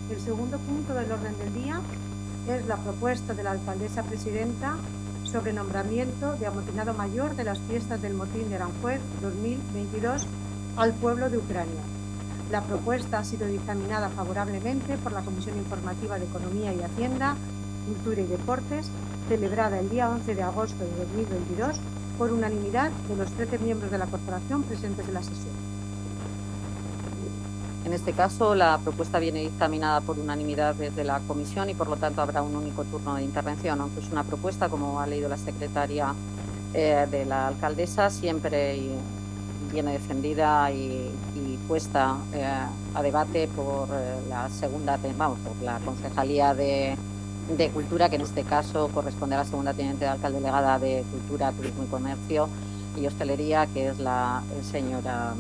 El segundo punto del orden del día es la propuesta de la alcaldesa presidenta sobre nombramiento de amotinado mayor de las fiestas del Motín de Aranjuez 2022 al pueblo de Ucrania. La propuesta ha sido dictaminada favorablemente por la Comisión Informativa de Economía y Hacienda, Cultura y Deportes, celebrada el día 11 de agosto de 2022 por unanimidad de los 13 miembros de la corporación presentes en la sesión. En este caso, la propuesta viene dictaminada por unanimidad desde la comisión y, por lo tanto, habrá un único turno de intervención. Aunque es una propuesta, como ha leído la secretaria de la alcaldesa, siempre viene defendida y puesta a debate por por la Concejalía de Cultura, que en este caso corresponde a la segunda teniente de alcalde delegada de Cultura, Turismo y Comercio y Hostelería, que es la señora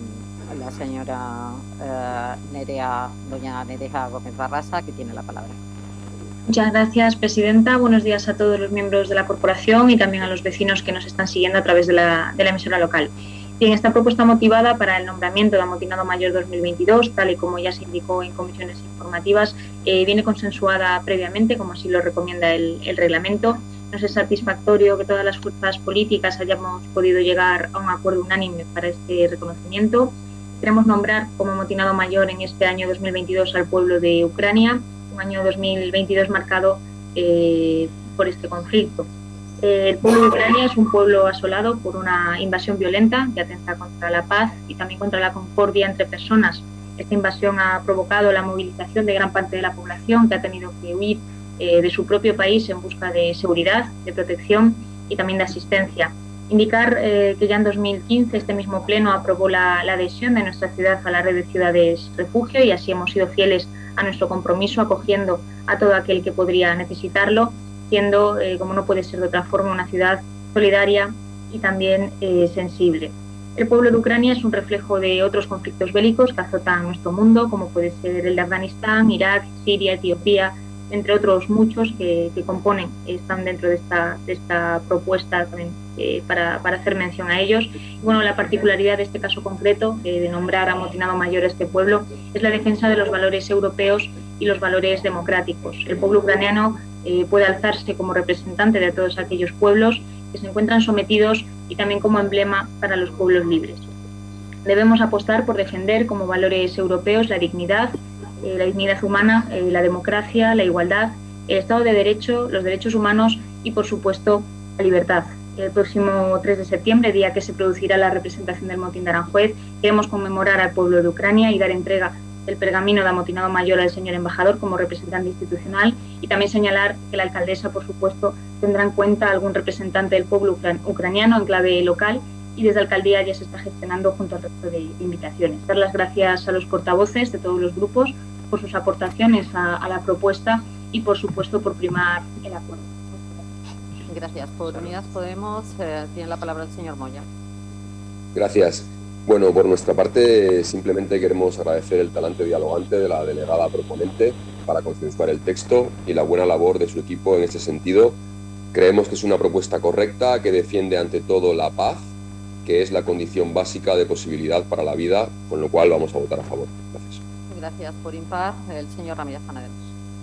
doña Nerea Gómez Barrasa, que tiene la palabra. Muchas gracias, presidenta. Buenos días a todos los miembros de la corporación y también a los vecinos que nos están siguiendo a través de la emisora local. Bien, esta propuesta motivada para el nombramiento de Amotinado Mayor 2022, tal y como ya se indicó en comisiones informativas, viene consensuada previamente, como así lo recomienda el reglamento. Nos es satisfactorio que todas las fuerzas políticas hayamos podido llegar a un acuerdo unánime para este reconocimiento. Queremos nombrar como amotinado mayor en este año 2022 al pueblo de Ucrania, un año 2022 marcado por este conflicto. El pueblo de Ucrania es un pueblo asolado por una invasión violenta que atenta contra la paz y también contra la concordia entre personas. Esta invasión ha provocado la movilización de gran parte de la población, que ha tenido que huir de su propio país en busca de seguridad, de protección y también de asistencia. Indicar que ya en 2015 este mismo pleno aprobó la adhesión de nuestra ciudad a la red de ciudades refugio y así hemos sido fieles a nuestro compromiso, acogiendo a todo aquel que podría necesitarlo, siendo, como no puede ser de otra forma, una ciudad solidaria y también sensible. El pueblo de Ucrania es un reflejo de otros conflictos bélicos que azotan nuestro mundo, como puede ser el de Afganistán, Irak, Siria, Etiopía, entre otros muchos que están dentro de esta propuesta también, para hacer mención a ellos. Y bueno, la particularidad de este caso concreto, de nombrar amotinado mayor a este pueblo, es la defensa de los valores europeos y los valores democráticos. El pueblo ucraniano puede alzarse como representante de todos aquellos pueblos que se encuentran sometidos y también como emblema para los pueblos libres. Debemos apostar por defender como valores europeos la dignidad humana, la democracia, la igualdad, el Estado de Derecho, los derechos humanos y, por supuesto, la libertad. El próximo 3 de septiembre, día que se producirá la representación del motín de Aranjuez, queremos conmemorar al pueblo de Ucrania y dar entrega del pergamino de amotinado mayor al señor embajador como representante institucional, y también señalar que la alcaldesa, por supuesto, tendrá en cuenta a algún representante del pueblo ucraniano en clave local, y desde la alcaldía ya se está gestionando junto al resto de invitaciones. Dar las gracias a los portavoces de todos los grupos por sus aportaciones a la propuesta y, por supuesto, por primar el acuerdo. Gracias. Por Unidas Podemos tiene la palabra el señor Moya. Gracias. Bueno, por nuestra parte, simplemente queremos agradecer el talante dialogante de la delegada proponente para consensuar el texto y la buena labor de su equipo en este sentido. Creemos que es una propuesta correcta que defiende ante todo la paz, que es la condición básica de posibilidad para la vida, con lo cual vamos a votar a favor. Gracias. Gracias. Por impar, el señor Ramírez Panaderos.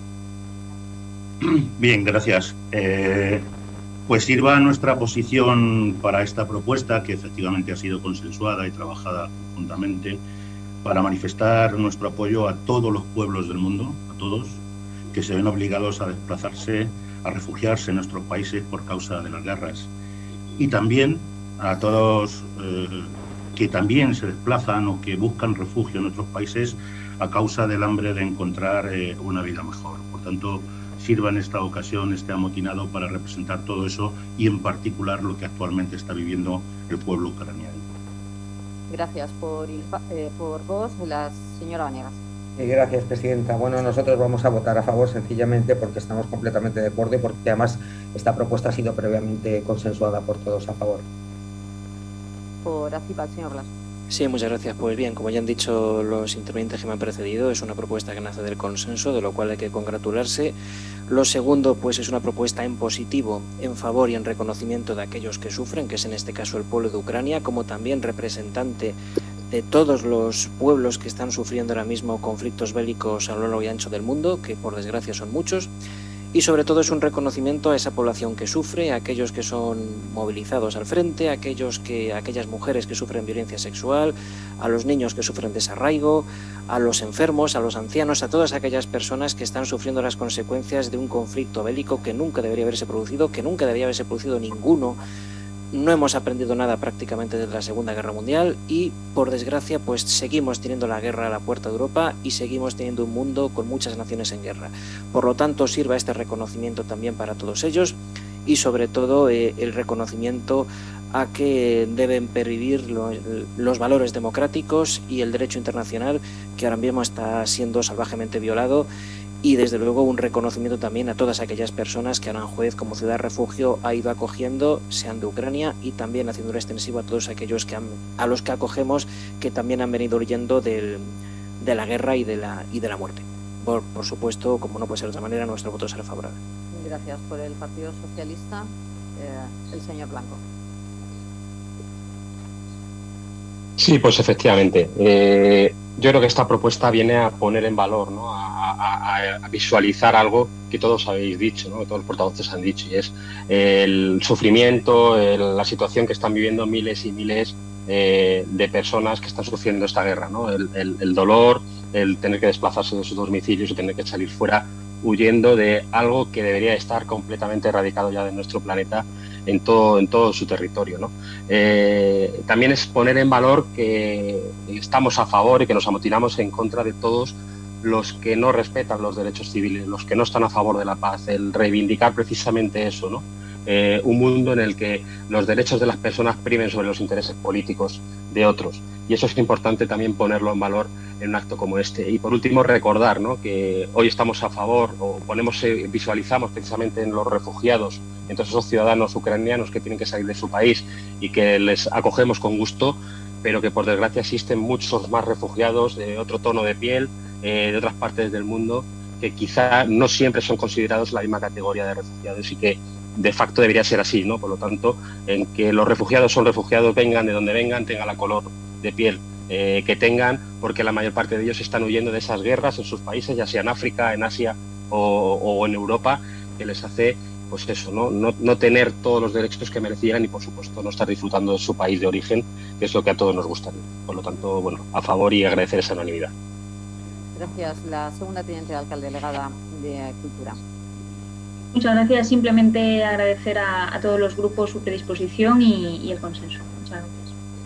Bien, gracias. Pues sirva nuestra posición para esta propuesta, que efectivamente ha sido consensuada y trabajada conjuntamente, para manifestar nuestro apoyo a todos los pueblos del mundo, a todos, que se ven obligados a desplazarse, a refugiarse en nuestros países por causa de las guerras. Y también a todos que también se desplazan o que buscan refugio en otros países a causa del hambre de encontrar una vida mejor. Por tanto, sirva en esta ocasión este amotinado para representar todo eso y en particular lo que actualmente está viviendo el pueblo ucraniano. Gracias. Por voz, la señora Vanegas. Gracias, presidenta. Bueno, nosotros vamos a votar a favor sencillamente porque estamos completamente de acuerdo y porque además esta propuesta ha sido previamente consensuada por todos a favor. Por ACIPA, el señor Blas. Sí, muchas gracias. Pues bien, como ya han dicho los intervinientes que me han precedido, es una propuesta que nace del consenso, de lo cual hay que congratularse. Lo segundo, pues es una propuesta en positivo, en favor y en reconocimiento de aquellos que sufren, que es en este caso el pueblo de Ucrania, como también representante de todos los pueblos que están sufriendo ahora mismo conflictos bélicos a lo largo y ancho del mundo, que por desgracia son muchos, y sobre todo es un reconocimiento a esa población que sufre, a aquellos que son movilizados al frente, a aquellas mujeres que sufren violencia sexual, a los niños que sufren desarraigo, a los enfermos, a los ancianos, a todas aquellas personas que están sufriendo las consecuencias de un conflicto bélico que nunca debería haberse producido, que nunca debería haberse producido ninguno. No hemos aprendido nada prácticamente desde la Segunda Guerra Mundial y, por desgracia, pues seguimos teniendo la guerra a la puerta de Europa y seguimos teniendo un mundo con muchas naciones en guerra. Por lo tanto, sirva este reconocimiento también para todos ellos y, sobre todo, el reconocimiento a que deben pervivir los valores democráticos y el derecho internacional, que ahora mismo está siendo salvajemente violado. Y, desde luego, un reconocimiento también a todas aquellas personas que Aranjuez, como ciudad refugio, ha ido acogiendo, sean de Ucrania, y también haciéndolo extensivo a todos aquellos a los que acogemos, que también han venido huyendo de la guerra y de la muerte. Por supuesto, como no puede ser de otra manera, nuestro voto será favorable. Gracias. Por el Partido Socialista, el señor Blanco. Sí, pues efectivamente. Yo creo que esta propuesta viene a poner en valor, ¿no? a visualizar algo que todos habéis dicho, ¿no? Que todos los portavoces han dicho, y es el sufrimiento, la situación que están viviendo miles y miles de personas que están sufriendo esta guerra, ¿no? El dolor, el tener que desplazarse de sus domicilios y tener que salir fuera huyendo de algo que debería estar completamente erradicado ya de nuestro planeta en todo su territorio, ¿no? También es poner en valor que estamos a favor y que nos amotinamos en contra de todos los que no respetan los derechos civiles, los que no están a favor de la paz, el reivindicar precisamente eso, ¿no? Un mundo en el que los derechos de las personas primen sobre los intereses políticos de otros. Y eso es importante también ponerlo en valor en un acto como este. Y por último, recordar, ¿no? Que hoy estamos a favor, o visualizamos precisamente en los refugiados, en todos esos ciudadanos ucranianos que tienen que salir de su país y que les acogemos con gusto, pero que por desgracia existen muchos más refugiados de otro tono de piel, de otras partes del mundo, que quizá no siempre son considerados la misma categoría de refugiados y que de facto debería ser así, ¿no? Por lo tanto, en que los refugiados son refugiados, vengan de donde vengan, tengan la color de piel que tengan, porque la mayor parte de ellos están huyendo de esas guerras en sus países, ya sea en África, en Asia o en Europa, que les hace, pues eso, no tener todos los derechos que merecían y, por supuesto, no estar disfrutando de su país de origen, que es lo que a todos nos gustaría. Por lo tanto, bueno, a favor y agradecer esa unanimidad. Gracias. La segunda teniente de alcalde delegada de Cultura. Muchas gracias. Simplemente agradecer a todos los grupos su predisposición y el consenso. Muchas gracias.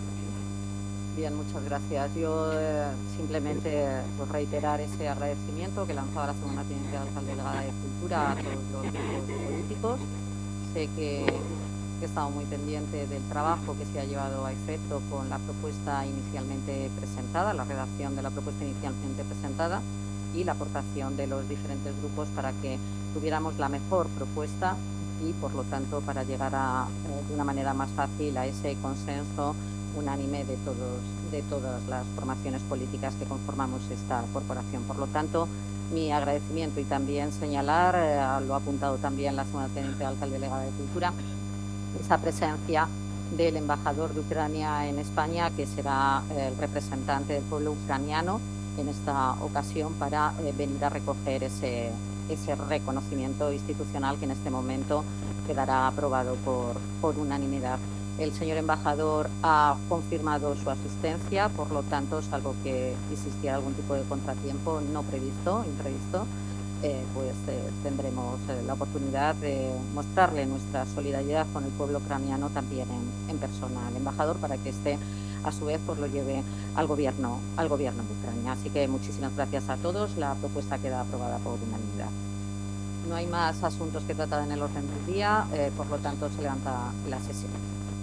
Bien, muchas gracias. Yo simplemente pues, reiterar ese agradecimiento que lanzaba la segunda teniente de alcalde delegada de Cultura a todos los grupos políticos. Sé que he estado muy pendiente del trabajo que se ha llevado a efecto con la propuesta inicialmente presentada, la redacción de la propuesta inicialmente presentada y la aportación de los diferentes grupos para que tuviéramos la mejor propuesta y, por lo tanto, para llegar de una manera más fácil a ese consenso unánime de todas las formaciones políticas que conformamos esta corporación. Por lo tanto, mi agradecimiento y también señalar, lo ha apuntado también la segunda teniente de alcalde delegada de Cultura, esa presencia del embajador de Ucrania en España, que será el representante del pueblo ucraniano en esta ocasión para venir a recoger ese reconocimiento institucional que en este momento quedará aprobado por unanimidad. El señor embajador ha confirmado su asistencia, por lo tanto, salvo que existiera algún tipo de contratiempo no imprevisto, tendremos la oportunidad de mostrarle nuestra solidaridad con el pueblo ucraniano también en persona al embajador, para que este a su vez pues lo lleve al gobierno de Ucrania. Así que muchísimas gracias a todos. La propuesta queda aprobada por unanimidad. No hay más asuntos que tratar en el orden del día, por lo tanto se levanta la sesión.